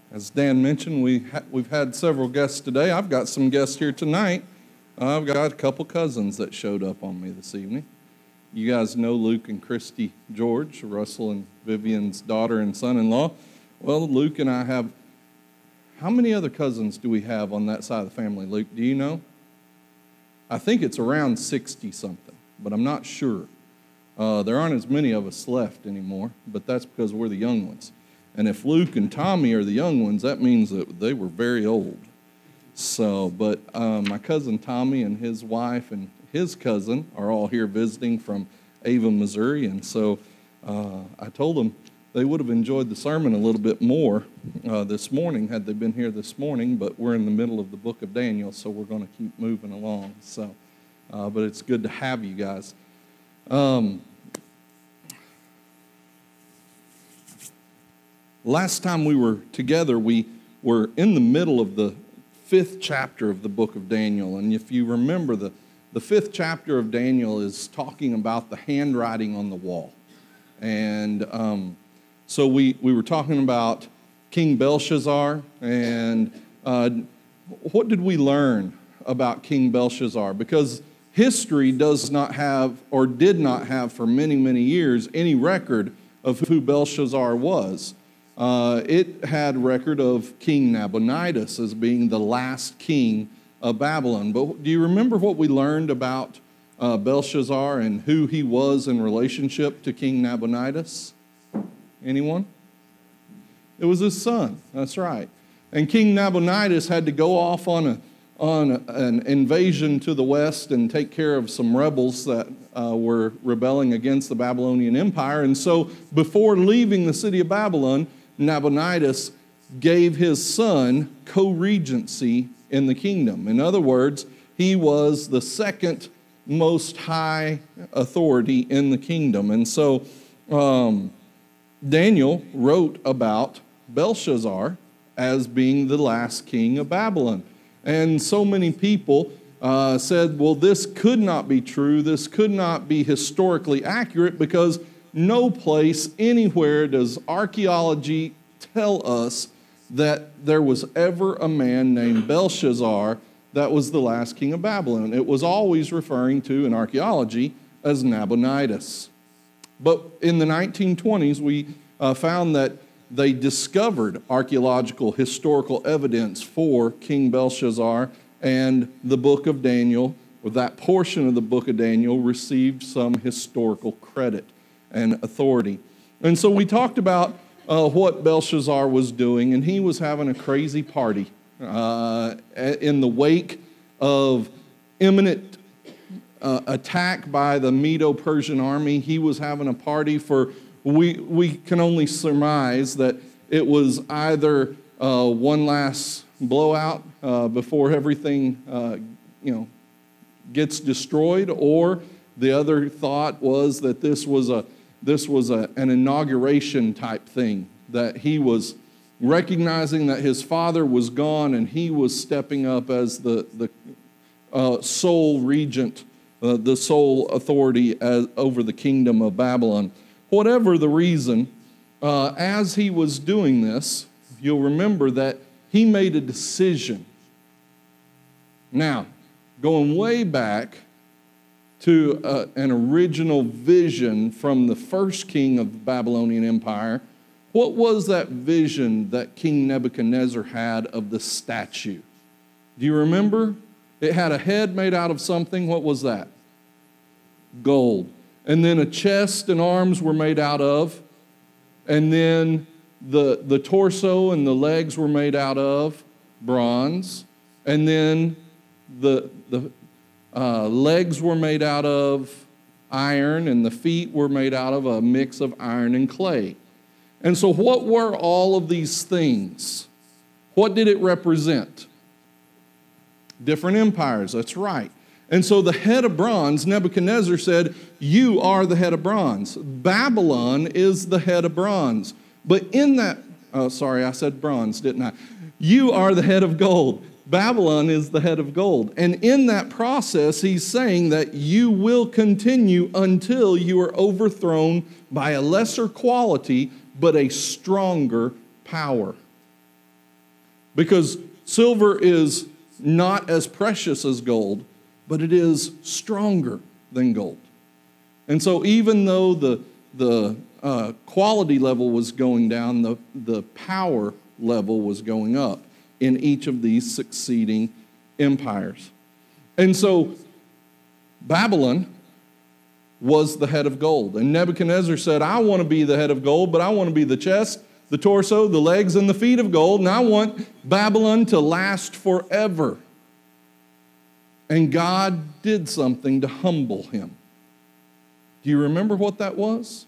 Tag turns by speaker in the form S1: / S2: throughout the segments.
S1: As Dan mentioned, we've had several guests today. I've got some guests here tonight. I've got a couple cousins that showed up on me this evening. You guys know Luke and Christy George, Russell and Vivian's daughter and son-in-law. Well, Luke and I have, how many other cousins do we have on that side of the family, Luke? Do you know? I think it's around 60-something, but I'm not sure. There aren't as many of us left anymore, but that's because we're the young ones. And if Luke and Tommy are the young ones, that means that they were very old. So, but my cousin Tommy and his wife and his cousin are all here visiting from Ava, Missouri. And so I told them they would have enjoyed the sermon a little bit more this morning had they been here this morning, but we're in the middle of the book of Daniel, so we're going to keep moving along. So, but it's good to have you guys. Last time we were together, we were in the middle of the 5th chapter of the book of Daniel. And if you remember, the 5th chapter of Daniel is talking about the handwriting on the wall. And so we were talking about King Belshazzar. And what did we learn about King Belshazzar? Because history does not have, or did not have for many, many years, any record of who Belshazzar was. It had record of King Nabonidus as being the last king of Babylon. But do you remember what we learned about Belshazzar and who he was in relationship to King Nabonidus? Anyone? It was his son. That's right. And King Nabonidus had to go off on an invasion to the west and take care of some rebels that were rebelling against the Babylonian Empire. And so before leaving the city of Babylon, Nabonidus gave his son co-regency in the kingdom. In other words, he was the second most high authority in the kingdom. And so Daniel wrote about Belshazzar as being the last king of Babylon. And so many people said, well, this could not be true. This could not be historically accurate because no place anywhere does archaeology tell us that there was ever a man named Belshazzar that was the last king of Babylon. It was always referring to, in archaeology, as Nabonidus. But in the 1920s, we found that they discovered archaeological historical evidence for King Belshazzar, and the book of Daniel, or that portion of the book of Daniel, received some historical credit and authority. And so we talked about what Belshazzar was doing, and he was having a crazy party in the wake of imminent attack by the Medo-Persian army. He was having a party for, we can only surmise that it was either one last blowout before everything gets destroyed, or the other thought was that this was an inauguration type thing, that he was recognizing that his father was gone and he was stepping up as the sole regent, the sole authority over the kingdom of Babylon. Whatever the reason, as he was doing this, you'll remember that he made a decision. Now, going way back to an original vision from the first king of the Babylonian Empire, what was that vision that King Nebuchadnezzar had of the statue? Do you remember? It had a head made out of something. What was that? Gold. And then a chest and arms were made out of. And then the torso and the legs were made out of bronze. And then the legs were made out of iron, and the feet were made out of a mix of iron and clay. And so what were all of these things? What did it represent? Different empires, that's right. And so the head of bronze, Nebuchadnezzar said, you are the head of bronze. Babylon is the head of bronze. But in that, I said bronze, didn't I? You are the head of gold. Babylon is the head of gold. And in that process, he's saying that you will continue until you are overthrown by a lesser quality, but a stronger power. because silver is not as precious as gold, but it is stronger than gold. And so even though the quality level was going down, the power level was going up in each of these succeeding empires. And so Babylon was the head of gold. And Nebuchadnezzar said, I want to be the head of gold, but I want to be the chest, the torso, the legs, and the feet of gold, and I want Babylon to last forever. And God did something to humble him. Do you remember what that was?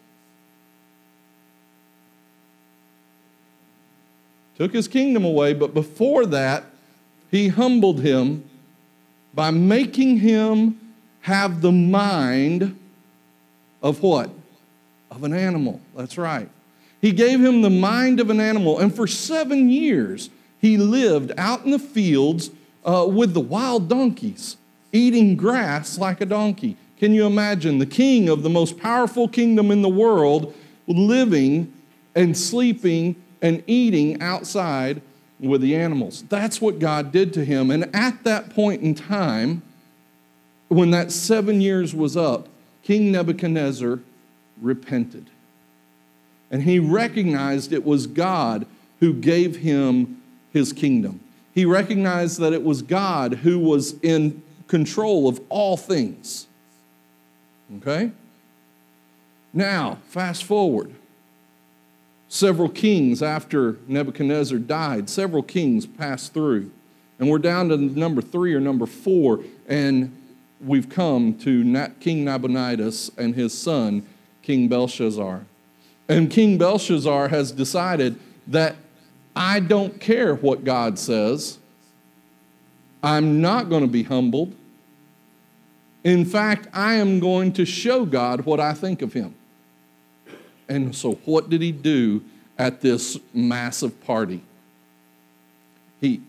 S1: Took his kingdom away, but before that, he humbled him by making him have the mind of what? Of an animal. That's right. He gave him the mind of an animal, and for 7 years, he lived out in the fields with the wild donkeys, eating grass like a donkey. Can you imagine the king of the most powerful kingdom in the world living and sleeping and eating outside with the animals? That's what God did to him. And at that point in time, when that 7 years was up, King Nebuchadnezzar repented. And he recognized it was God who gave him his kingdom. He recognized that it was God who was in control of all things. Okay? Now, fast forward. Several kings after Nebuchadnezzar died, several kings passed through. And we're down to number 3 or number 4, and we've come to King Nabonidus and his son, King Belshazzar. And King Belshazzar has decided that I don't care what God says. I'm not going to be humbled. In fact, I am going to show God what I think of him. And so what did he do at this massive party? He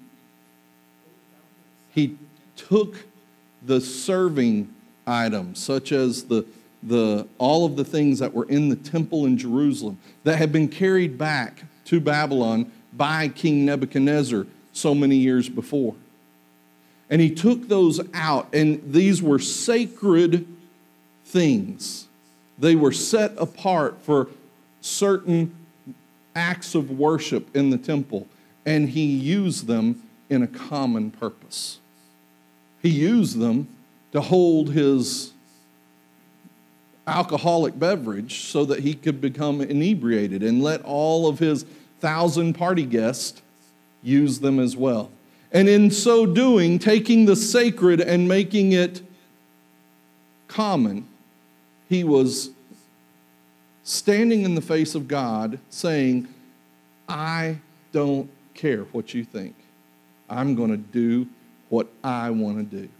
S1: took the serving items, such as all of the things that were in the temple in Jerusalem that had been carried back to Babylon by King Nebuchadnezzar so many years before. And he took those out, and these were sacred things. They were set apart for certain acts of worship in the temple, and he used them in a common purpose. He used them to hold his alcoholic beverage so that he could become inebriated and let all of his 1,000 party guests use them as well. And in so doing, taking the sacred and making it common, he was standing in the face of God saying, I don't care what you think. I'm going to do what I want to do.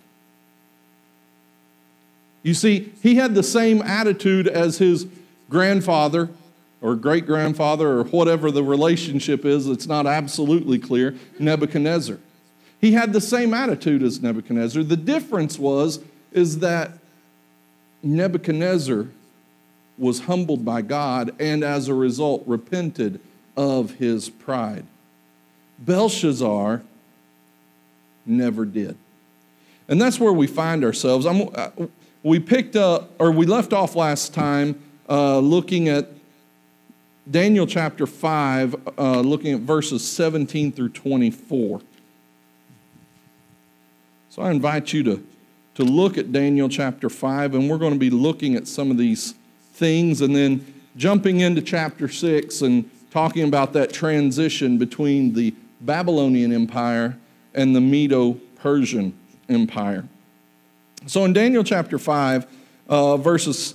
S1: You see, he had the same attitude as his grandfather or great-grandfather or whatever the relationship is. It's not absolutely clear, Nebuchadnezzar. He had the same attitude as Nebuchadnezzar. The difference is that Nebuchadnezzar was humbled by God and as a result repented of his pride. Belshazzar never did. And that's where we find ourselves. We left off last time looking at Daniel chapter 5, looking at verses 17 through 24. So I invite you to look at Daniel chapter 5, and we're going to be looking at some of these things and then jumping into chapter 6 and talking about that transition between the Babylonian Empire and the Medo-Persian Empire. So in Daniel chapter 5, verses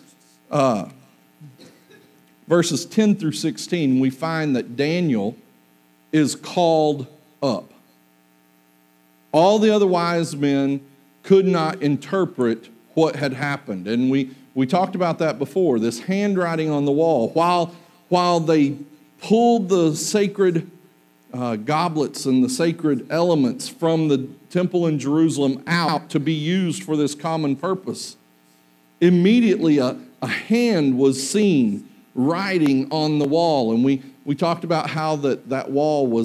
S1: 10 through 16, we find that Daniel is called up. All the other wise men could not interpret what had happened. And we talked about that before, this handwriting on the wall. While they pulled the sacred goblets and the sacred elements from the temple in Jerusalem out to be used for this common purpose, immediately a hand was seen writing on the wall. And we talked about how that wall was a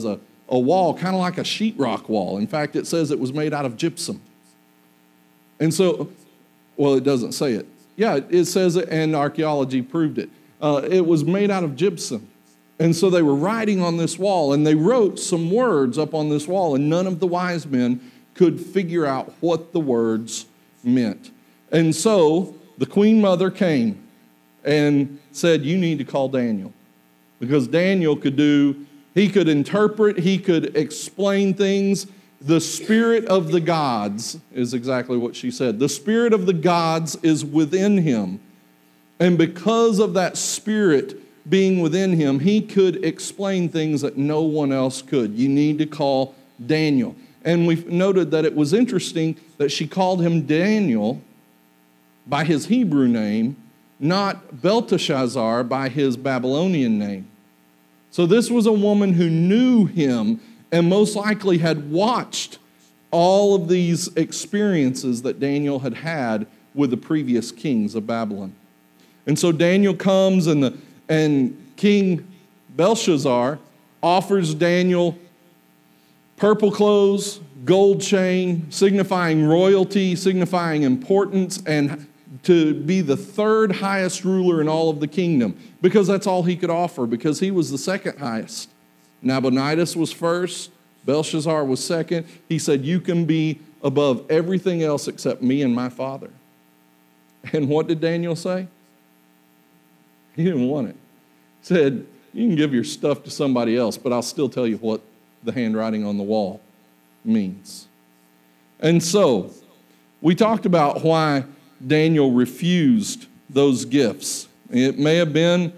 S1: a wall, kind of like a sheetrock wall. In fact, it says it was made out of gypsum. And so, well, it doesn't say it. Yeah, it says it, and archaeology proved it. It was made out of gypsum. And so they were writing on this wall, and they wrote some words up on this wall, and none of the wise men could figure out what the words meant. And so the queen mother came and said, you need to call Daniel. Because Daniel he could interpret, he could explain things. The spirit of the gods is exactly what she said. The spirit of the gods is within him. And because of that spirit being within him, he could explain things that no one else could. You need to call Daniel. And we've noted that it was interesting that she called him Daniel by his Hebrew name, not Belteshazzar by his Babylonian name. So this was a woman who knew him and most likely had watched all of these experiences that Daniel had had with the previous kings of Babylon. And so Daniel comes, and King Belshazzar offers Daniel purple clothes, gold chain, signifying royalty, signifying importance, and to be the third highest ruler in all of the kingdom, because that's all he could offer, because he was the second highest. Nabonidus was first, Belshazzar was second. He said, you can be above everything else except me and my father. And what did Daniel say? He didn't want it. He said, you can give your stuff to somebody else, but I'll still tell you what the handwriting on the wall means. And so, we talked about why Daniel refused those gifts. It may have been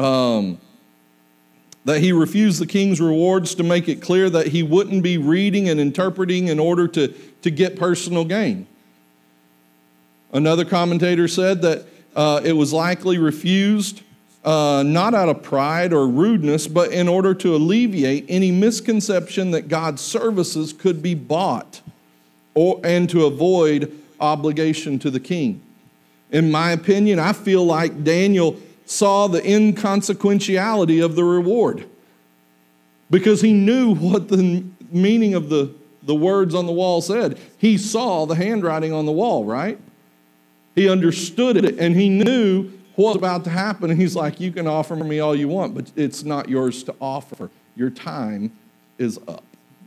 S1: that he refused the king's rewards to make it clear that he wouldn't be reading and interpreting in order to get personal gain. Another commentator said that it was likely refused not out of pride or rudeness, but in order to alleviate any misconception that God's services could be bought and to avoid obligation to the king. In my opinion, I feel like Daniel saw the inconsequentiality of the reward because he knew what the meaning of the words on the wall said. He saw the handwriting on the wall, right? He understood it, and he knew what was about to happen. And he's like, you can offer me all you want, but it's not yours to offer. Your time is up.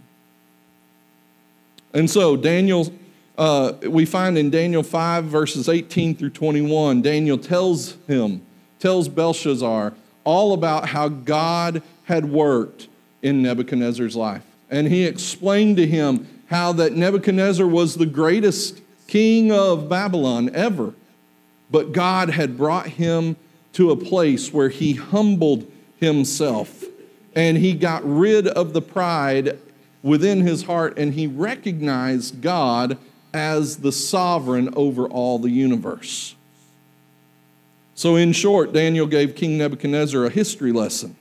S1: And so we find in Daniel 5, verses 18 through 21, Daniel tells Belshazzar all about how God had worked in Nebuchadnezzar's life. And he explained to him how that Nebuchadnezzar was the greatest king of Babylon ever. But God had brought him to a place where he humbled himself. And he got rid of the pride within his heart, and he recognized God as the sovereign over all the universe. So in short, Daniel gave King Nebuchadnezzar a history lesson.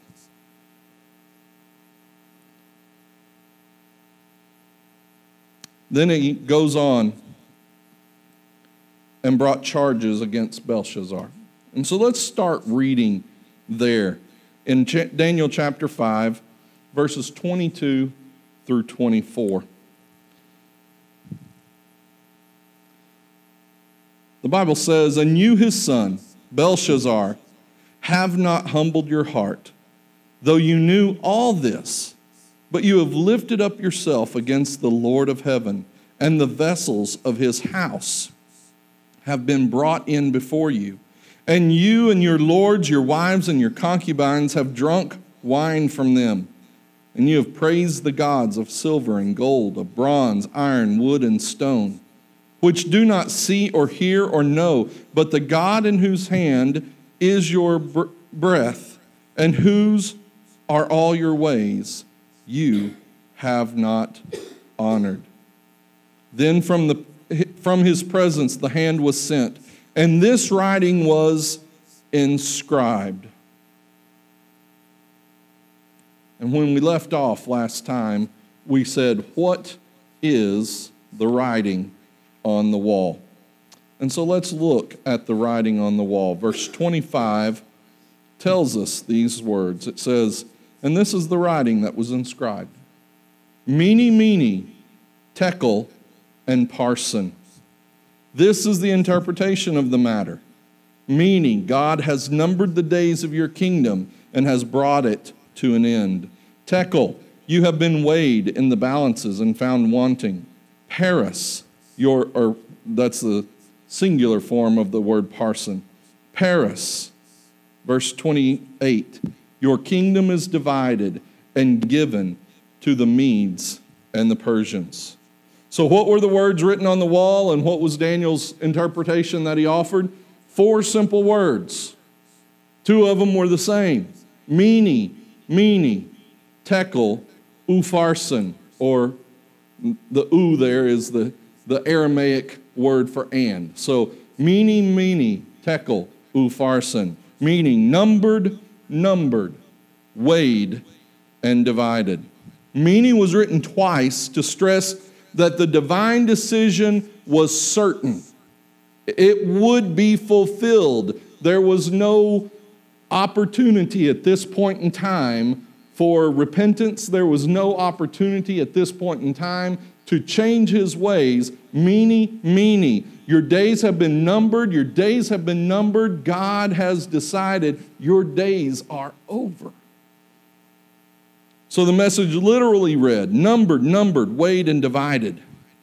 S1: Then he goes on and brought charges against Belshazzar. And so let's start reading there in Daniel chapter 5, verses 22 through 24. The Bible says, and you, his son, Belshazzar, have not humbled your heart, though you knew all this, but you have lifted up yourself against the Lord of heaven, and the vessels of his house have been brought in before you. And you and your lords, your wives, and your concubines have drunk wine from them. And you have praised the gods of silver and gold, of bronze, iron, wood, and stone, which do not see or hear or know, but the God in whose hand is your breath, and whose are all your ways, you have not honored. Then from his presence the hand was sent, and this writing was inscribed. And when we left off last time, we said, what is the writing on the wall? And so let's look at the writing on the wall. Verse 25 tells us these words. It says, and this is the writing that was inscribed. Mene, tekel, and parsin. This is the interpretation of the matter. Meaning, God has numbered the days of your kingdom and has brought it to an end. Tekel, you have been weighed in the balances and found wanting. Paris, that's the singular form of the word parsin. Paris, verse 28, your kingdom is divided and given to the Medes and the Persians. So what were the words written on the wall, and what was Daniel's interpretation that he offered? 4 simple words. 2 of them were the same. Mene, tekel, upharsin, or the u there is the Aramaic word for and. So mene, tekel, upharsin, meaning numbered, weighed, and divided. Mene was written twice to stress that the divine decision was certain. It would be fulfilled. There was no opportunity at this point in time for repentance. There was no opportunity at this point in time to change his ways. Mene, your days have been numbered. Your days have been numbered. God has decided your days are over. So the message literally read, numbered, weighed, and divided.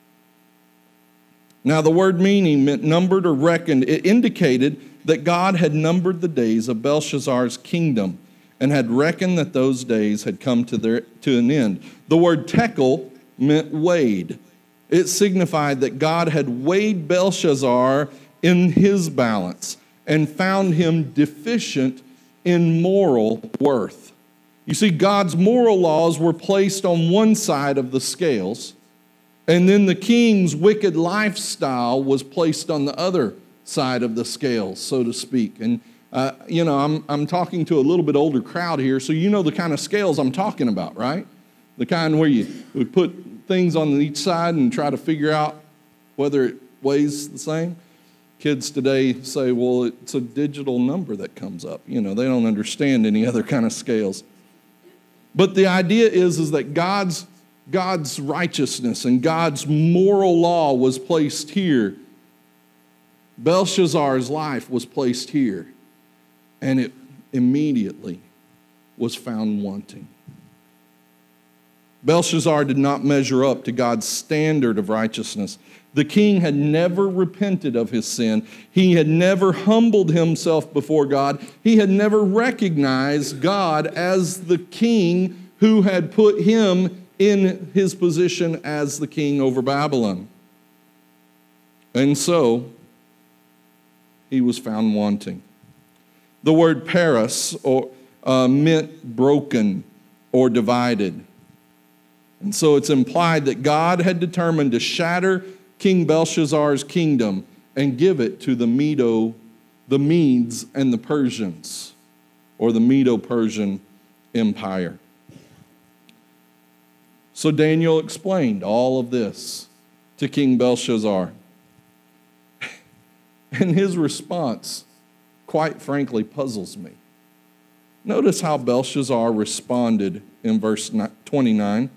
S1: Now the word meaning meant numbered or reckoned. It indicated that God had numbered the days of Belshazzar's kingdom and had reckoned that those days had come to an end. The word tekel meant weighed. It signified that God had weighed Belshazzar in his balance and found him deficient in moral worth. You see, God's moral laws were placed on one side of the scales, and then the king's wicked lifestyle was placed on the other side of the scales, so to speak. And, I'm talking to a little bit older crowd here, so you know the kind of scales I'm talking about, right? The kind where you would put things on each side and try to figure out whether it weighs the same. Kids today say, well, it's a digital number that comes up. They don't understand any other kind of scales. But the idea is that God's righteousness and God's moral law was placed here. Belshazzar's life was placed here, and it immediately was found wanting. Belshazzar did not measure up to God's standard of righteousness. The king had never repented of his sin. He had never humbled himself before God. He had never recognized God as the king who had put him in his position as the king over Babylon. And so, he was found wanting. The word paris meant broken or divided. And so it's implied that God had determined to shatter King Belshazzar's kingdom and give it to the Medes and the Persians, or the Medo-Persian Empire. So Daniel explained all of this to King Belshazzar. And his response, quite frankly, puzzles me. Notice how Belshazzar responded in verse 29.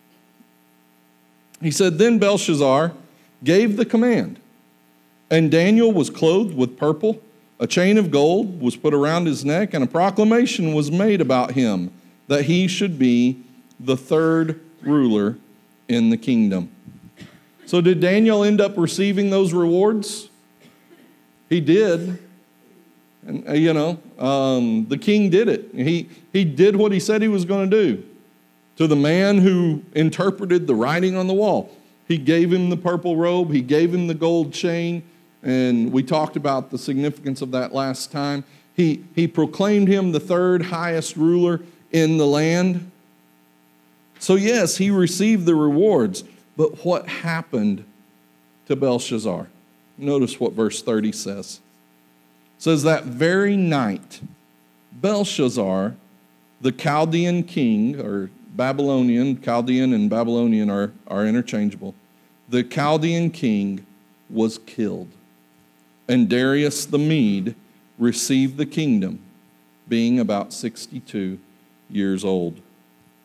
S1: He said, then Belshazzar gave the command, and Daniel was clothed with purple, a chain of gold was put around his neck, and a proclamation was made about him that he should be the third ruler in the kingdom. So did Daniel end up receiving those rewards? He did. And the king did it. He did what he said he was going to do. To the man who interpreted the writing on the wall, he gave him the purple robe, he gave him the gold chain, and we talked about the significance of that last time. He proclaimed him the third highest ruler in the land. So yes, he received the rewards, but what happened to Belshazzar? Notice what verse 30 says. It says, that very night, Belshazzar, the Chaldean king, or Chaldean and Babylonian are interchangeable. The Chaldean king was killed, and Darius the Mede received the kingdom, being about 62 years old.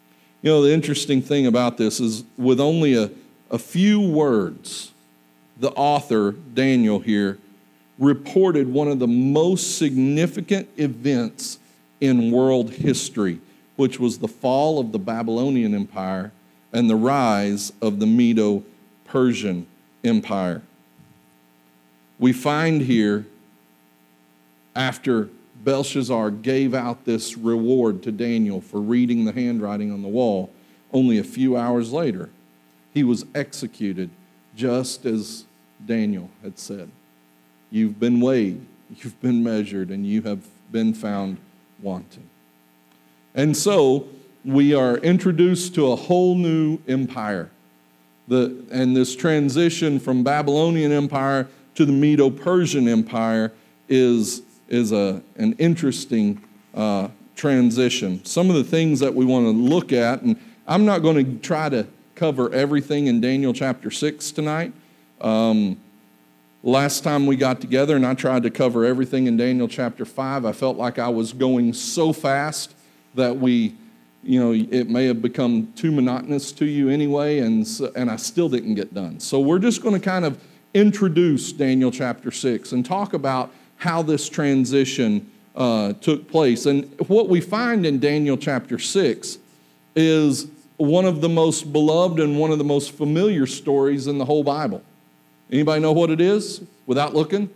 S1: You know, the interesting thing about this is with only a few words, the author, Daniel here, reported one of the most significant events in world history, which was the fall of the Babylonian Empire and the rise of the Medo-Persian Empire. We find here, after Belshazzar gave out this reward to Daniel for reading the handwriting on the wall, only a few hours later, he was executed just as Daniel had said. You've been weighed, you've been measured, and you have been found wanting. And so we are introduced to a whole new empire. And this transition from Babylonian Empire to the Medo-Persian Empire is an interesting transition. Some of the things that we want to look at, and I'm not going to try to cover everything in Daniel chapter 6 tonight. Last time we got together and I tried to cover everything in Daniel chapter 5, I felt like I was going so fast that it may have become too monotonous to you anyway, and I still didn't get done. So we're just going to kind of introduce Daniel chapter 6 and talk about how this transition took place. And what we find in Daniel chapter 6 is one of the most beloved and one of the most familiar stories in the whole Bible. Anybody know what it is without looking?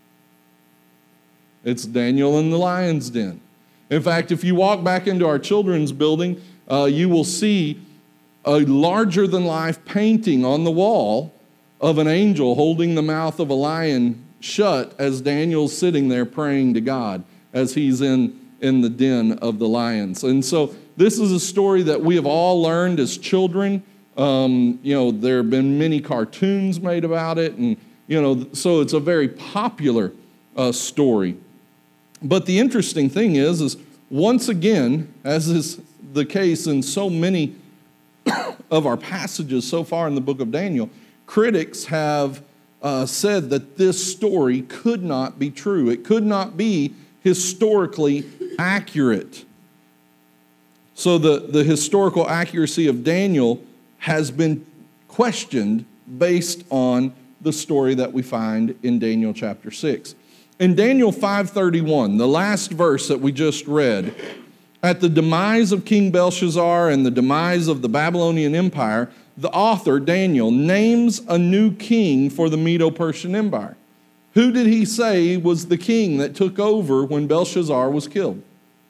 S1: It's Daniel in the lion's den. In fact, if you walk back into our children's building, you will see a larger-than-life painting on the wall of an angel holding the mouth of a lion shut as Daniel's sitting there praying to God as he's in the den of the lions. And so this is a story that we have all learned as children. There have been many cartoons made about it, and so it's a very popular story. But the interesting thing is once again, as is the case in so many of our passages so far in the book of Daniel, critics have said that this story could not be true. It could not be historically accurate. So the historical accuracy of Daniel has been questioned based on the story that we find in Daniel chapter 6. In Daniel 5:31, the last verse that we just read, at the demise of King Belshazzar and the demise of the Babylonian Empire, the author, Daniel, names a new king for the Medo-Persian Empire. Who did he say was the king that took over when Belshazzar was killed?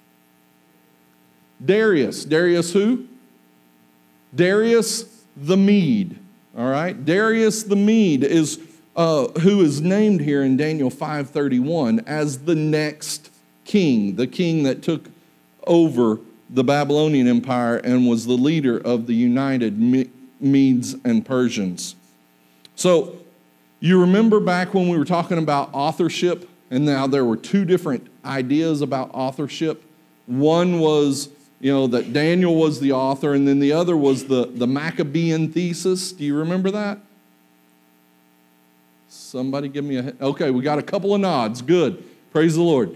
S1: Darius. Darius who? Darius the Mede. All right? Darius the Mede is who is named here in Daniel 5:31 as the next king, the king that took over the Babylonian Empire and was the leader of the united Medes and Persians. So you remember back when we were talking about authorship, and now there were two different ideas about authorship. One was, that Daniel was the author, and then the other was the Maccabean thesis. Do you remember that? Somebody give me a... Okay, we got a couple of nods. Good. Praise the Lord.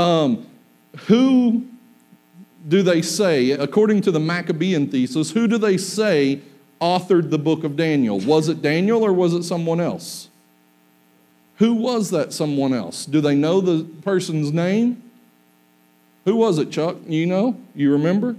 S1: Who do they say, according to the Maccabean thesis, who do they say authored the book of Daniel? Was it Daniel or was it someone else? Who was that someone else? Do they know the person's name? Who was it, Chuck? You know? You remember?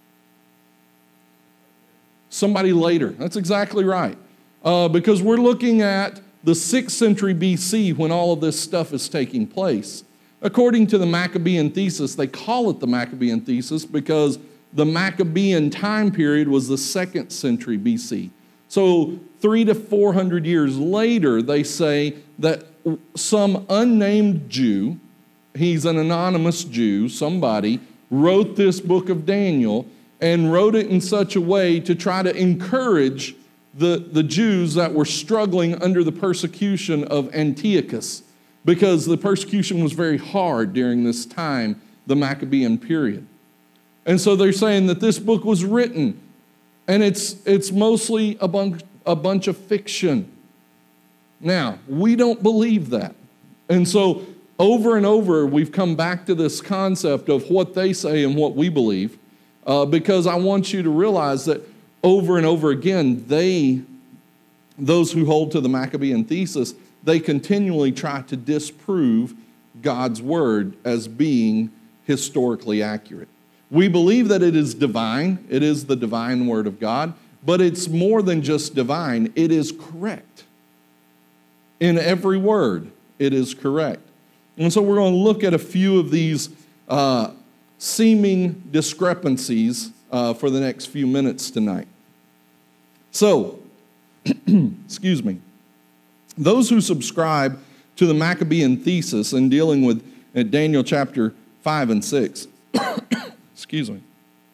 S1: Somebody later. That's exactly right. Because we're looking at the 6th century BC when all of this stuff is taking place. According to the Maccabean thesis, they call it the Maccabean thesis because the Maccabean time period was the 2nd century BC. So 300 to 400 years later, they say that some unnamed Jew, he's an anonymous Jew, somebody, wrote this book of Daniel and wrote it in such a way to try to encourage the Jews that were struggling under the persecution of Antiochus, because the persecution was very hard during this time, the Maccabean period. And so they're saying that this book was written, and it's mostly a bunch of fiction. Now, we don't believe that. And so over and over, we've come back to this concept of what they say and what we believe. because I want you to realize that over and over again, those who hold to the Maccabean thesis, they continually try to disprove God's word as being historically accurate. We believe that it is divine. It is the divine word of God, but it's more than just divine. It is correct. In every word, it is correct. And so we're going to look at a few of these seeming discrepancies for the next few minutes tonight. So, excuse me. Those who subscribe to the Maccabean thesis in dealing with Daniel chapter 5 and 6, excuse me.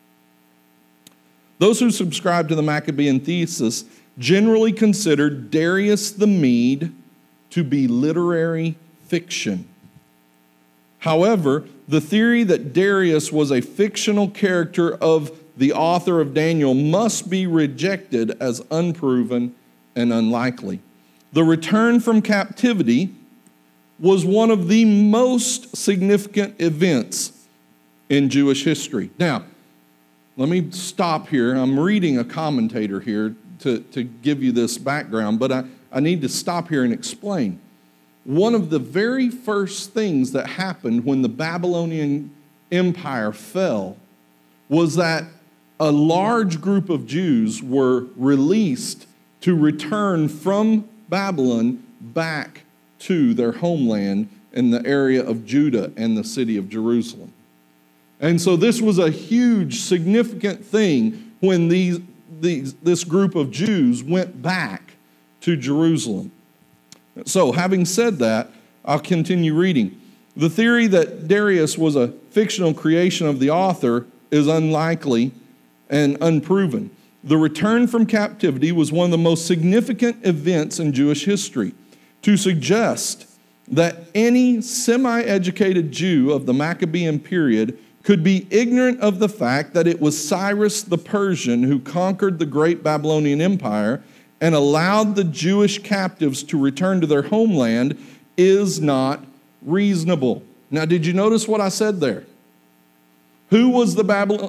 S1: Those who subscribe to the Maccabean thesis generally consider Darius the Mede to be literary fiction. However, the theory that Darius was a fictional character of the author of Daniel must be rejected as unproven and unlikely. The return from captivity was one of the most significant events in Jewish history. Now, let me stop here. I'm reading a commentator here to give you this background, but I need to stop here and explain. One of the very first things that happened when the Babylonian Empire fell was that a large group of Jews were released to return from Babylon back to their homeland in the area of Judah and the city of Jerusalem. And so this was a huge, significant thing when this group of Jews went back to Jerusalem. So, having said that, I'll continue reading. The theory that Darius was a fictional creation of the author is unlikely and unproven. The return from captivity was one of the most significant events in Jewish history. To suggest that any semi-educated Jew of the Maccabean period could be ignorant of the fact that it was Cyrus the Persian who conquered the great Babylonian Empire and allowed the Jewish captives to return to their homeland is not reasonable. Now, did you notice what I said there? Who was the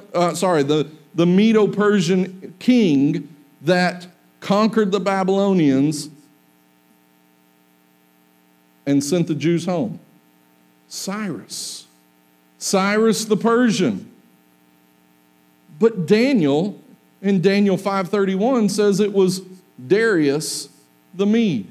S1: Medo-Persian king that conquered the Babylonians and sent the Jews home? Cyrus. Cyrus the Persian. But Daniel, in Daniel 5:31, says it was Darius the Mede.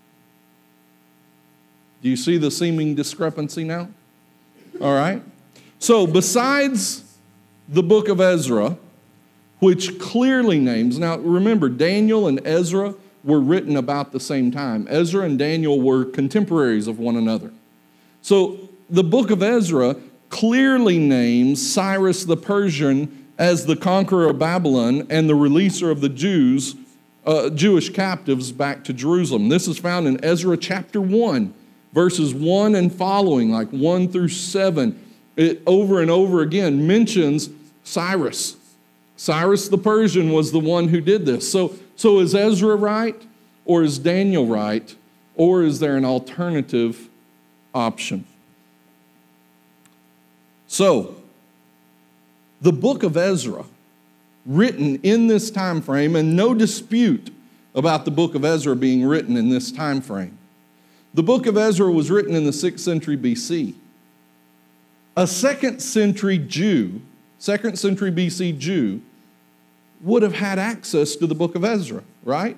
S1: Do you see the seeming discrepancy now? All right. So besides the book of Ezra, which clearly names, now remember, Daniel and Ezra were written about the same time. Ezra and Daniel were contemporaries of one another. So the book of Ezra clearly names Cyrus the Persian as the conqueror of Babylon and the releaser of the Jewish captives back to Jerusalem. This is found in Ezra chapter 1, verses 1 and following, like 1 through 7. It over and over again mentions Cyrus. Cyrus the Persian was the one who did this. So is Ezra right, or is Daniel right, or is there an alternative option? So, the book of Ezra, written in this time frame, and no dispute about the book of Ezra being written in this time frame. The book of Ezra was written in the 6th century BC. A 2nd century BC Jew, would have had access to the book of Ezra, right?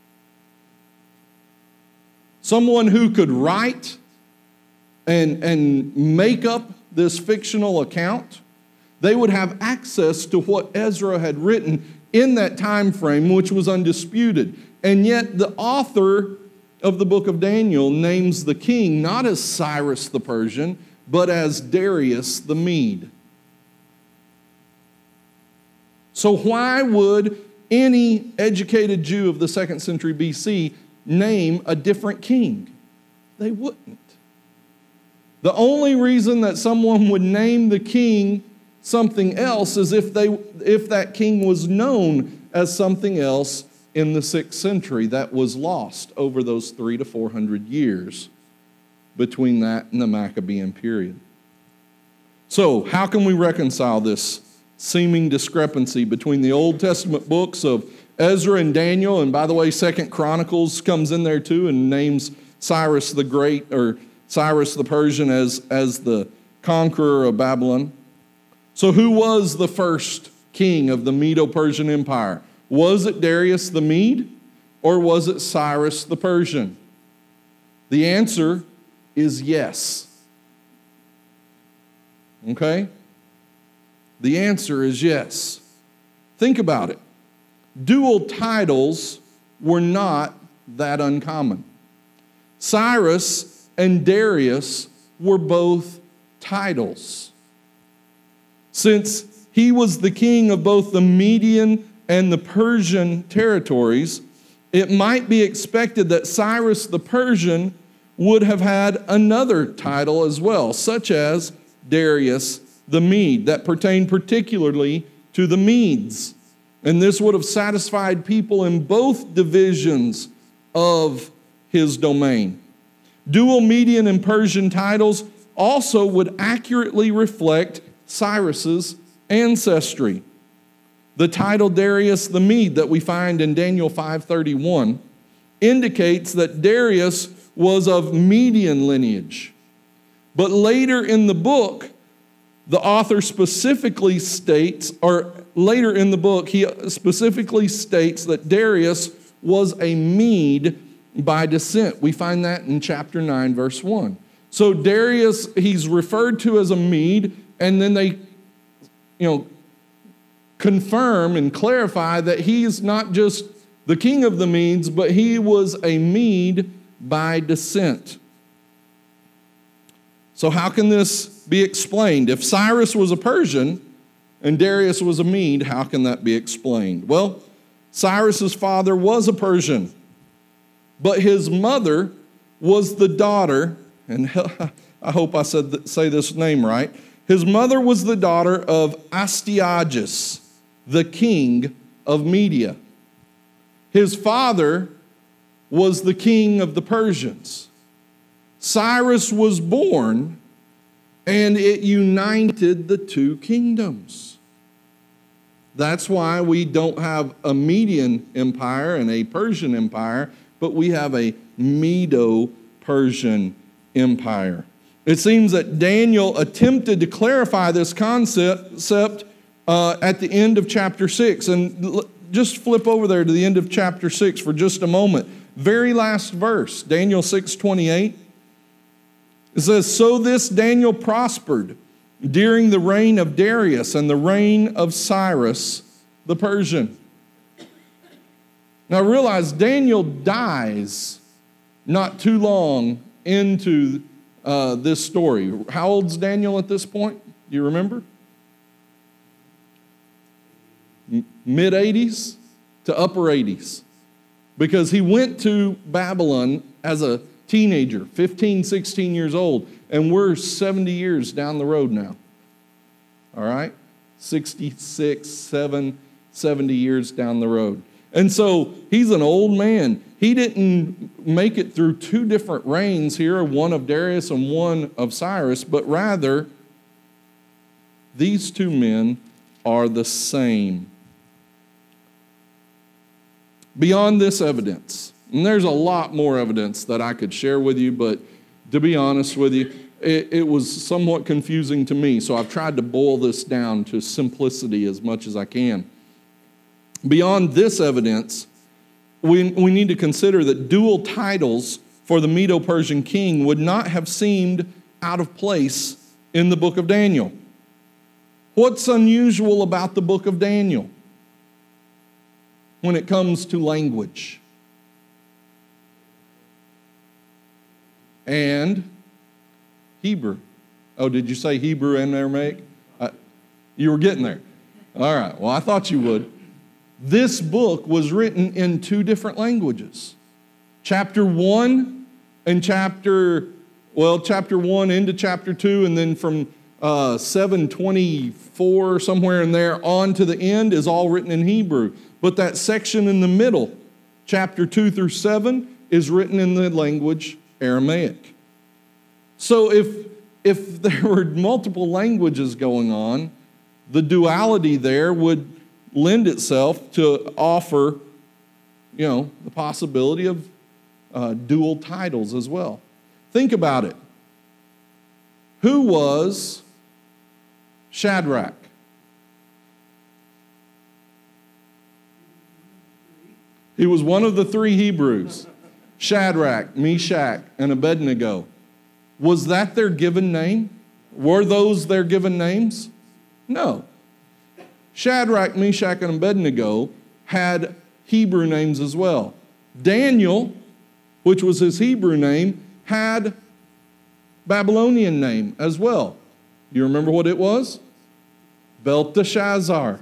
S1: Someone who could write and make up this fictional account, they would have access to what Ezra had written in that time frame, which was undisputed. And yet the author of the book of Daniel names the king not as Cyrus the Persian, but as Darius the Mede. So why would any educated Jew of the 2nd century BC name a different king? They wouldn't. The only reason that someone would name the king something else is if that king was known as something else in the 6th century that was lost over those 300 to 400 years between that and the Maccabean period. So how can we reconcile this seeming discrepancy between the Old Testament books of Ezra and Daniel, and by the way, 2 Chronicles comes in there too and names Cyrus the Great, or Cyrus the Persian, as the conqueror of Babylon. So who was the first king of the Medo-Persian Empire? Was it Darius the Mede, or was it Cyrus the Persian? The answer is yes. Okay? The answer is yes. Think about it. Dual titles were not that uncommon. Cyrus and Darius were both titles. Since he was the king of both the Median and the Persian territories, it might be expected that Cyrus the Persian would have had another title as well, such as Darius the Mede, that pertained particularly to the Medes. And this would have satisfied people in both divisions of his domain. Dual Median and Persian titles also would accurately reflect Cyrus's ancestry. The title Darius the Mede that we find in Daniel 5:31 indicates that Darius was of Median lineage. But later in the book, the author specifically states, or later in the book, he specifically states that Darius was a Mede by descent. We find that in chapter 9, verse 1. So Darius, he's referred to as a Mede, and then they, confirm and clarify that he's not just the king of the Medes, but he was a Mede by descent. So how can this be explained? If Cyrus was a Persian and Darius was a Mede, how can that be explained? Well, Cyrus's father was a Persian, but his mother was the daughter, and I hope I say this name right. His mother was the daughter of Astyages, the king of Media. His father was the king of the Persians. Cyrus was born, and it united the two kingdoms. That's why we don't have a Median empire and a Persian empire, but we have a Medo-Persian empire. It seems that Daniel attempted to clarify this concept at the end of chapter 6. And just flip over there to the end of chapter 6 for just a moment. Very last verse, Daniel 6:28. It says, "So this Daniel prospered during the reign of Darius and the reign of Cyrus the Persian." Now realize Daniel dies not too long into this story. How old's Daniel at this point? Do you remember? Mid-80s to upper 80s. Because he went to Babylon as a teenager, 15, 16 years old, and we're 70 years down the road now. All right? 66, 70 years down the road. And so he's an old man. He didn't make it through two different reigns here, one of Darius and one of Cyrus, but rather these two men are the same. Beyond this evidence, and there's a lot more evidence that I could share with you, but to be honest with you, it was somewhat confusing to me, so I've tried to boil this down to simplicity as much as I can. Beyond this evidence, we need to consider that dual titles for the Medo-Persian king would not have seemed out of place in the book of Daniel. What's unusual about the book of Daniel when it comes to language? And Hebrew. Oh, did you say Hebrew and Aramaic? You were getting there. All right. Well, I thought you would. This book was written in two different languages. Chapter 1 and chapter 1 into chapter 2, and then from 724, somewhere in there, on to the end is all written in Hebrew. But that section in the middle, chapter 2 through 7, is written in the language Aramaic. So if there were multiple languages going on, the duality there would lend itself to offer, the possibility of dual titles as well. Think about it. Who was Shadrach? He was one of the three Hebrews. Shadrach, Meshach, and Abednego. Was that their given name? Were those their given names? No. Shadrach, Meshach, and Abednego had Hebrew names as well. Daniel, which was his Hebrew name, had Babylonian name as well. You remember what it was? Belteshazzar.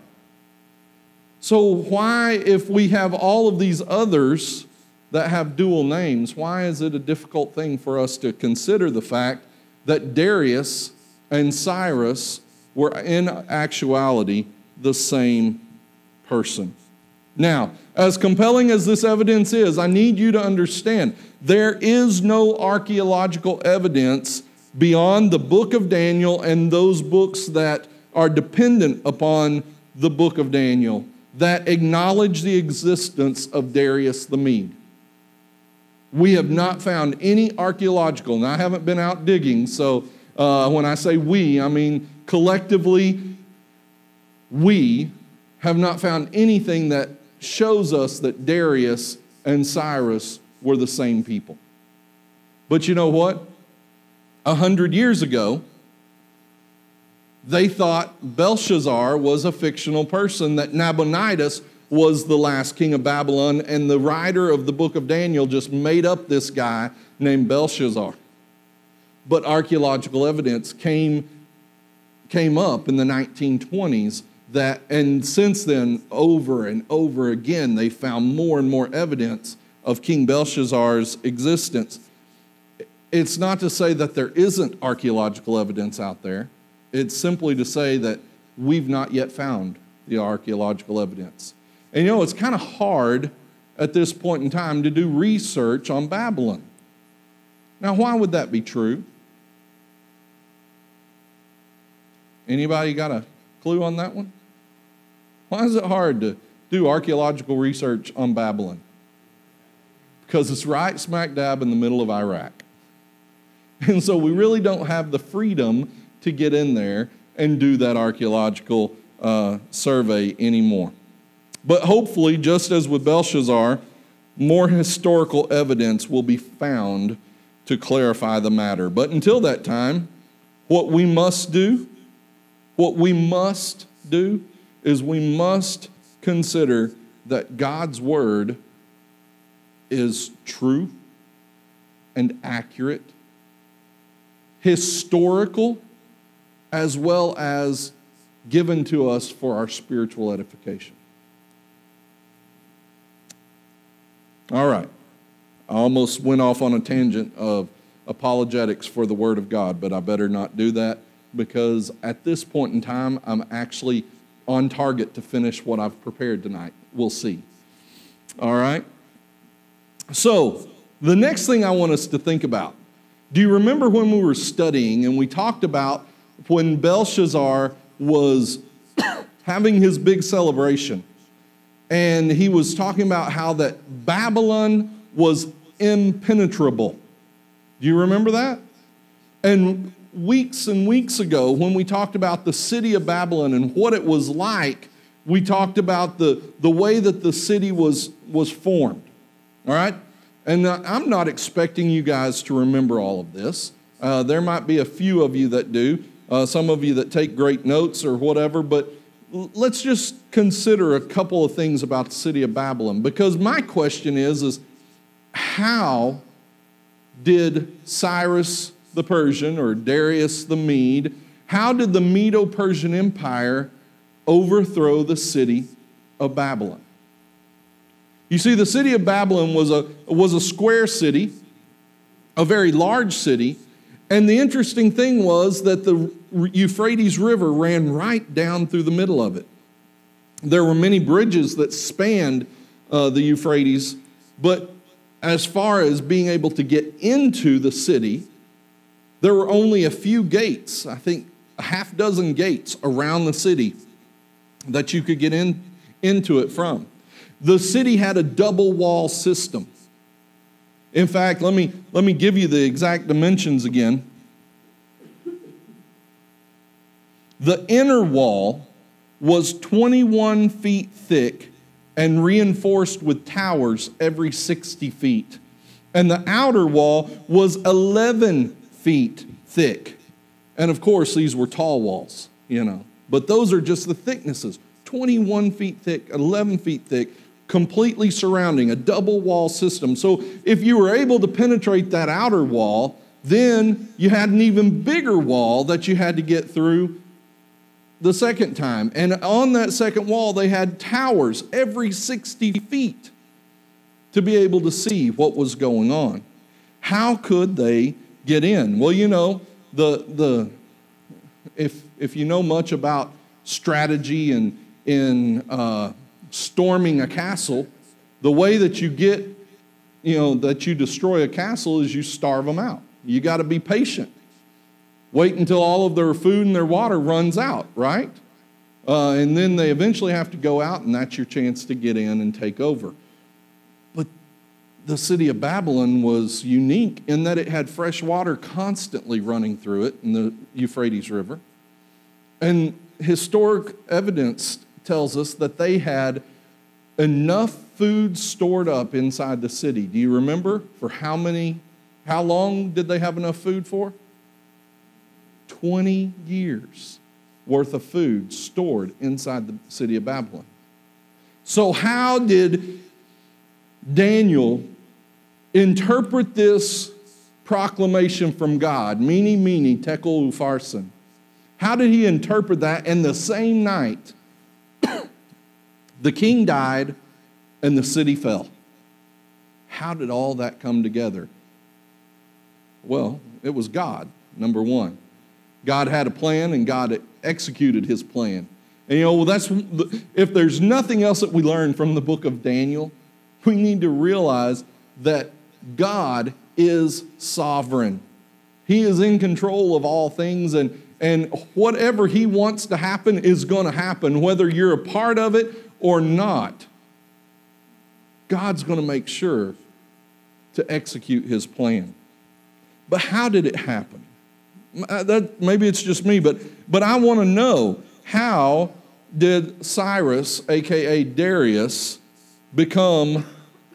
S1: So why, if we have all of these others that have dual names, why is it a difficult thing for us to consider the fact that Darius and Cyrus were in actuality the same person? Now, as compelling as this evidence is, I need you to understand there is no archaeological evidence beyond the book of Daniel and those books that are dependent upon the book of Daniel that acknowledge the existence of Darius the Mede. We have not found any archaeological, and I haven't been out digging, so when I say we, I mean collectively, we have not found anything that shows us that Darius and Cyrus were the same people. But you know what? 100 years ago, they thought Belshazzar was a fictional person, that Nabonidus was the last king of Babylon, and the writer of the book of Daniel just made up this guy named Belshazzar. But archaeological evidence came up in the 1920s that, and since then, over and over again, they found more and more evidence of King Belshazzar's existence. It's not to say that there isn't archaeological evidence out there. It's simply to say that we've not yet found the archaeological evidence. And it's kind of hard at this point in time to do research on Babylon. Now, why would that be true? Anybody got a clue on that one? Why is it hard to do archaeological research on Babylon? Because it's right smack dab in the middle of Iraq. And so we really don't have the freedom to get in there and do that archaeological survey anymore. But hopefully, just as with Belshazzar, more historical evidence will be found to clarify the matter. But until that time, what we must do is we must consider that God's word is true and accurate, historical, as well as given to us for our spiritual edification. All right. I almost went off on a tangent of apologetics for the Word of God, but I better not do that because at this point in time, I'm actually on target to finish what I've prepared tonight. We'll see. All right? So, the next thing I want us to think about, do you remember when we were studying and we talked about when Belshazzar was having his big celebration, and he was talking about how that Babylon was impenetrable? Do you remember that? And weeks ago, when we talked about the city of Babylon and what it was like, we talked about the way that the city was formed. All right? And I'm not expecting you guys to remember all of this. There might be a few of you that do, some of you that take great notes or whatever, but let's just consider a couple of things about the city of Babylon. Because my question is how did Cyrus the Persian or Darius the Mede, how did the Medo-Persian Empire overthrow the city of Babylon? You see, the city of Babylon was a square city, a very large city, and the interesting thing was that the Euphrates River ran right down through the middle of it. There were many bridges that spanned the Euphrates, but as far as being able to get into the city, there were only a few gates. I think a half dozen gates around the city that you could get into it from. The city had a double wall system. In fact, let me give you the exact dimensions again. The inner wall was 21 feet thick and reinforced with towers every 60 feet. And the outer wall was 11 feet thick. And of course, these were tall walls, But those are just the thicknesses. 21 feet thick, 11 feet thick, completely surrounding, a double wall system. So if you were able to penetrate that outer wall, then you had an even bigger wall that you had to get through the second time. And on that second wall, they had towers every 60 feet to be able to see what was going on. How could they get in? Well, if you know much about strategy and in storming a castle, the way that you get, that you destroy a castle is you starve them out. You got to be patient. Wait until all of their food and their water runs out, right? And then they eventually have to go out, and that's your chance to get in and take over. But the city of Babylon was unique in that it had fresh water constantly running through it in the Euphrates River. And historic evidence tells us that they had enough food stored up inside the city. Do you remember for how long did they have enough food for? 20 years worth of food stored inside the city of Babylon. So how did Daniel interpret this proclamation from God? Mene, tekel, upharsin. How did he interpret that? And the same night, the king died and the city fell. How did all that come together? Well, it was God, number one. God had a plan, and God executed his plan. And if there's nothing else that we learn from the book of Daniel, we need to realize that God is sovereign. He is in control of all things, and whatever he wants to happen is going to happen, whether you're a part of it or not. God's going to make sure to execute his plan. But how did it happen? Maybe it's just me, but I want to know, how did Cyrus, a.k.a. Darius, become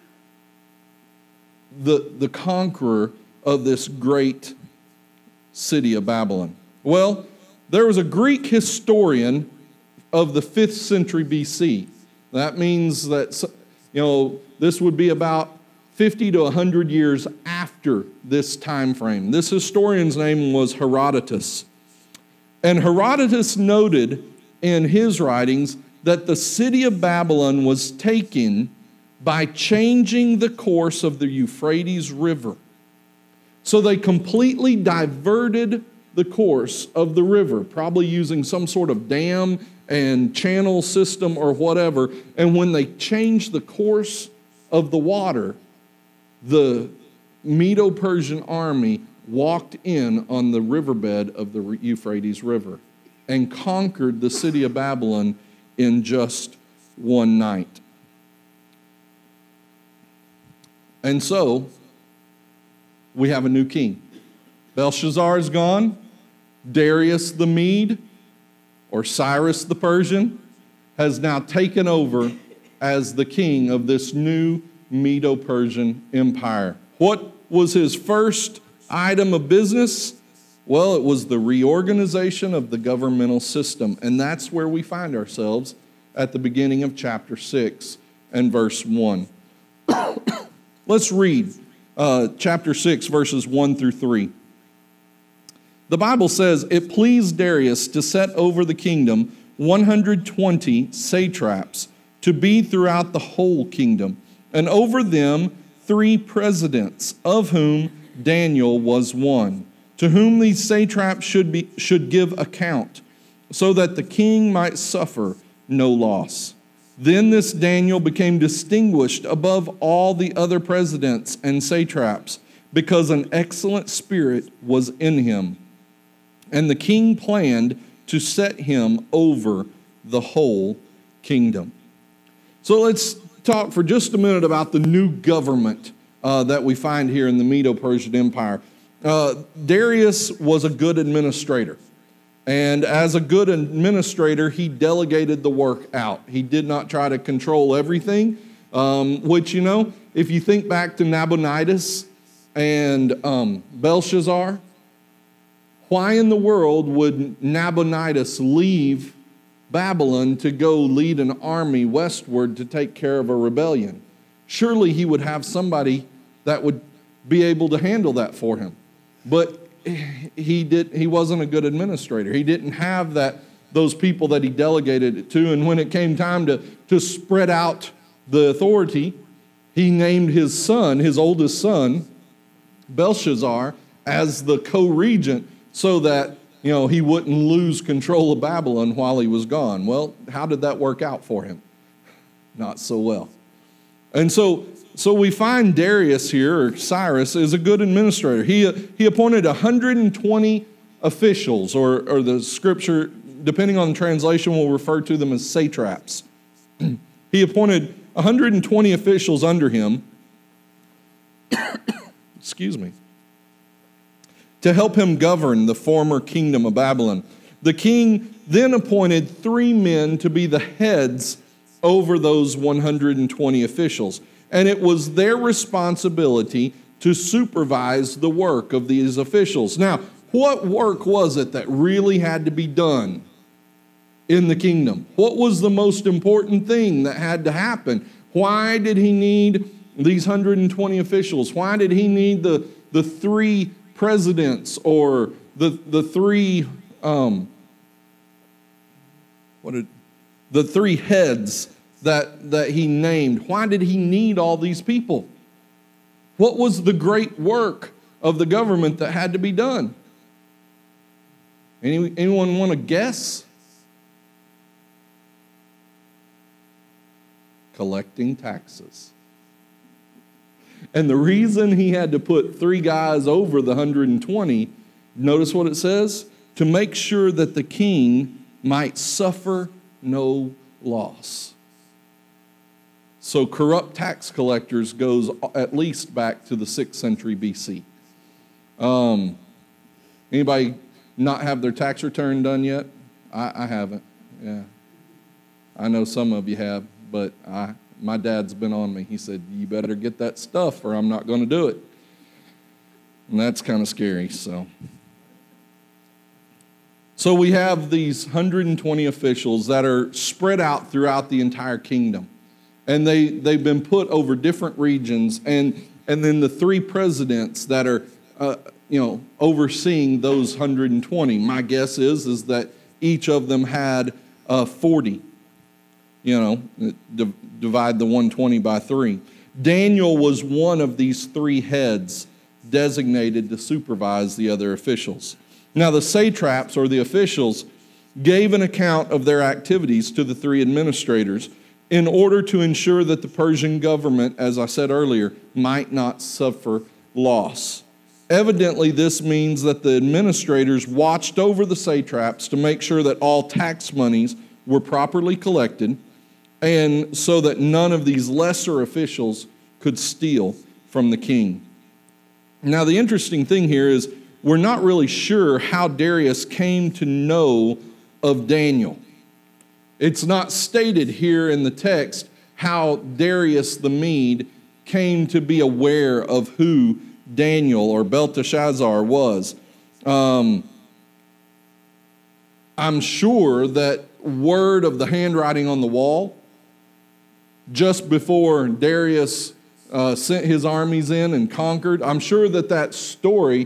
S1: the conqueror of this great city of Babylon? Well, there was a Greek historian of the 5th century BC. That means that, this would be about 50 to 100 years after this time frame. This historian's name was Herodotus. And Herodotus noted in his writings that the city of Babylon was taken by changing the course of the Euphrates River. So they completely diverted the course of the river, probably using some sort of dam and channel system or whatever. And when they changed the course of the water, the Medo-Persian army walked in on the riverbed of the Euphrates River and conquered the city of Babylon in just one night. And so, we have a new king. Belshazzar is gone. Darius the Mede, or Cyrus the Persian, has now taken over as the king of this new Medo-Persian Empire. What was his first item of business? Well, it was the reorganization of the governmental system. And that's where we find ourselves at the beginning of chapter 6 and verse 1. Let's read chapter 6, verses 1 through 3. The Bible says, "It pleased Darius to set over the kingdom 120 satraps to be throughout the whole kingdom, and over them 3 presidents, of whom Daniel was one, to whom these satraps should give account, so that the king might suffer no loss. Then this Daniel became distinguished above all the other presidents and satraps, because an excellent spirit was in him. And the king planned to set him over the whole kingdom. So let's talk for just a minute about the new government that we find here in the Medo-Persian Empire. Darius was a good administrator. And as a good administrator, he delegated the work out. He did not try to control everything, which, if you think back to Nabonidus and Belshazzar, why in the world would Nabonidus leave Babylon to go lead an army westward to take care of a rebellion? Surely he would have somebody that would be able to handle that for him. But he wasn't a good administrator. He didn't have those people that he delegated it to. And when it came time to spread out the authority, he named his son, his oldest son, Belshazzar, as the co-regent so that he wouldn't lose control of Babylon while he was gone. Well, how did that work out for him? Not so well. And so we find Darius here, or Cyrus, is a good administrator. He appointed 120 officials, or the scripture, depending on the translation, will refer to them as satraps. He appointed 120 officials under him, excuse me, to help him govern the former kingdom of Babylon. The king then appointed 3 men to be the heads over those 120 officials. And it was their responsibility to supervise the work of these officials. Now, what work was it that really had to be done in the kingdom? What was the most important thing that had to happen? Why did he need these 120 officials? Why did he need the 3 presidents or the 3 the 3 heads that he named? Why did he need all these people? What was the great work of the government that had to be done? Anyone want to guess? Collecting taxes. And the reason he had to put 3 guys over the 120, notice what it says? To make sure that the king might suffer no loss. So corrupt tax collectors goes at least back to the 6th century BC. Anybody not have their tax return done yet? I haven't. Yeah, I know some of you have, but my dad's been on me. He said, you better get that stuff or I'm not going to do it. And that's kind of scary. So we have these 120 officials that are spread out throughout the entire kingdom. And they've been put over different regions. And then the 3 presidents that are overseeing those 120. My guess is that each of them had 40. Divide the 120 by 3. Daniel was one of these 3 heads designated to supervise the other officials. Now the satraps, or the officials, gave an account of their activities to the 3 administrators in order to ensure that the Persian government, as I said earlier, might not suffer loss. Evidently, this means that the administrators watched over the satraps to make sure that all tax monies were properly collected, and so that none of these lesser officials could steal from the king. Now, the interesting thing here is we're not really sure how Darius came to know of Daniel. It's not stated here in the text how Darius the Mede came to be aware of who Daniel or Belteshazzar was. I'm sure that word of the handwriting on the wall, just before Darius sent his armies in and conquered, I'm sure that story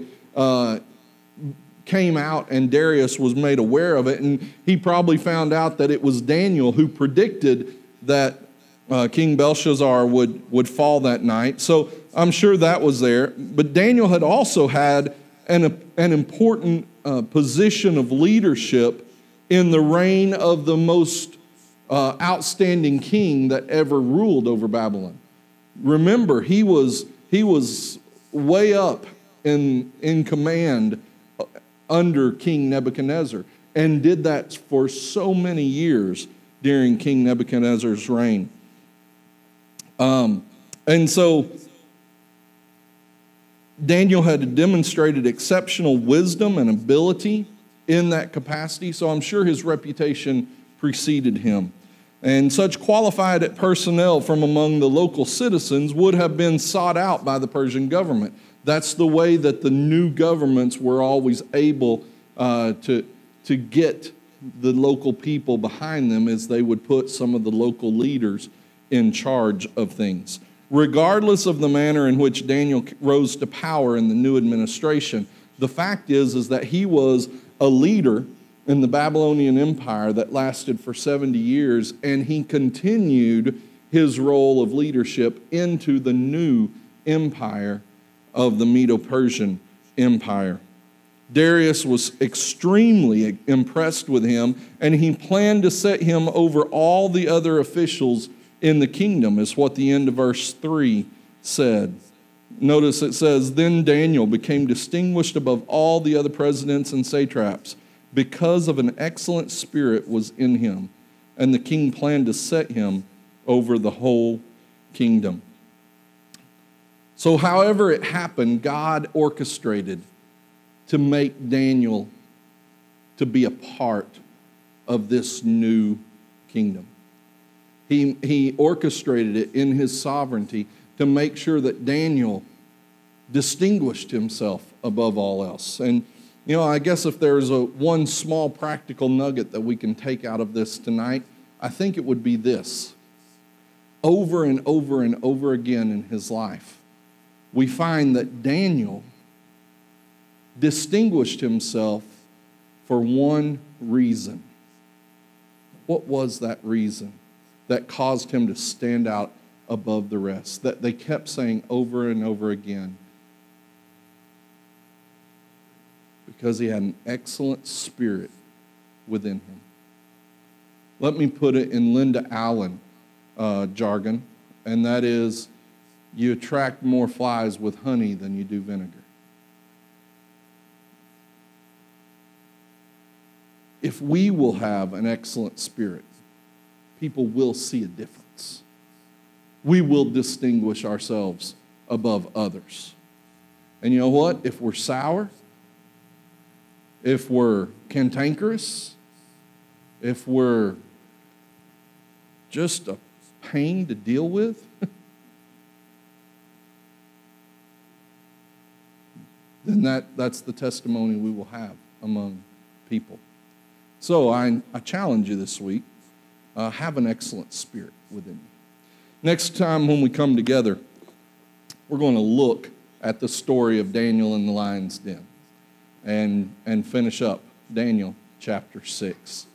S1: came out and Darius was made aware of it, and he probably found out that it was Daniel who predicted that King Belshazzar would fall that night. So I'm sure that was there. But Daniel had also had an important position of leadership in the reign of the most outstanding king that ever ruled over Babylon. Remember, he was way up in command under King Nebuchadnezzar, and did that for so many years during King Nebuchadnezzar's reign. And so Daniel had demonstrated exceptional wisdom and ability in that capacity, so I'm sure his reputation preceded him. And such qualified personnel from among the local citizens would have been sought out by the Persian government. That's the way that the new governments were always able to get the local people behind them, as they would put some of the local leaders in charge of things. Regardless of the manner in which Daniel rose to power in the new administration, the fact is that he was a leader in the Babylonian Empire that lasted for 70 years, and he continued his role of leadership into the new empire of the Medo-Persian Empire. Darius was extremely impressed with him, and he planned to set him over all the other officials in the kingdom, is what the end of verse 3 said. Notice it says, "Then Daniel became distinguished above all the other presidents and satraps, because of an excellent spirit was in him, and the king planned to set him over the whole kingdom." So however it happened, God orchestrated to make Daniel to be a part of this new kingdom. He orchestrated it in his sovereignty to make sure that Daniel distinguished himself above all else. And I guess if there's one small practical nugget that we can take out of this tonight, I think it would be this. Over and over and over again in his life, we find that Daniel distinguished himself for one reason. What was that reason that caused him to stand out above the rest? That they kept saying over and over again. Because he had an excellent spirit within him. Let me put it in Linda Allen jargon, and that is, you attract more flies with honey than you do vinegar. If we will have an excellent spirit, people will see a difference. We will distinguish ourselves above others. And you know what? If we're sour, if we're cantankerous, if we're just a pain to deal with, then that's the testimony we will have among people. So I challenge you this week, have an excellent spirit within you. Next time when we come together, we're going to look at the story of Daniel in the lion's den and finish up Daniel chapter 6.